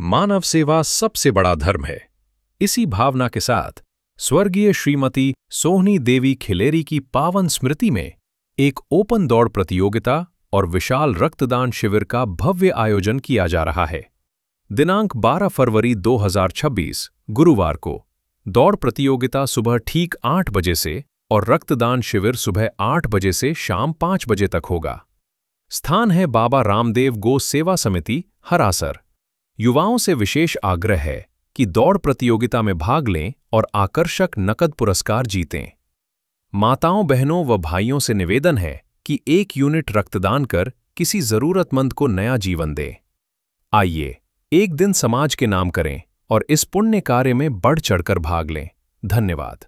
मानव सेवा सबसे बड़ा धर्म है। इसी भावना के साथ स्वर्गीय श्रीमती सोहनी देवी खिलेरी की पावन स्मृति में एक ओपन दौड़ प्रतियोगिता और विशाल रक्तदान शिविर का भव्य आयोजन किया जा रहा है। दिनांक 12 फरवरी 2026 गुरुवार को दौड़ प्रतियोगिता सुबह ठीक 8 बजे से और रक्तदान शिविर सुबह 8 बजे से शाम 5 बजे तक होगा। स्थान है बाबा रामदेव गो सेवा समिति, हरासर। युवाओं से विशेष आग्रह है कि दौड़ प्रतियोगिता में भाग लें और आकर्षक नकद पुरस्कार जीतें। माताओं, बहनों व भाइयों से निवेदन है कि 1 यूनिट रक्तदान कर किसी जरूरतमंद को नया जीवन दें। आइए, एक दिन समाज के नाम करें और इस पुण्य कार्य में बढ़ चढ़कर भाग लें। धन्यवाद।